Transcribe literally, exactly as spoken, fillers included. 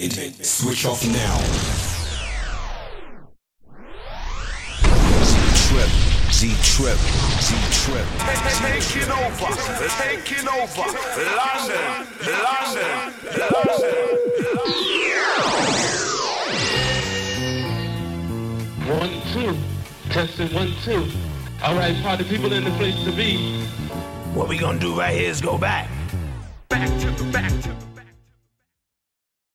Internet. Switch off now. Z-Trip, Z-Trip, Z-Trip. Taking over, taking over. London, London, London. One, two. Testing one, two. All right, party people in the place to be. What we gonna do right here is go back. Back to, back to.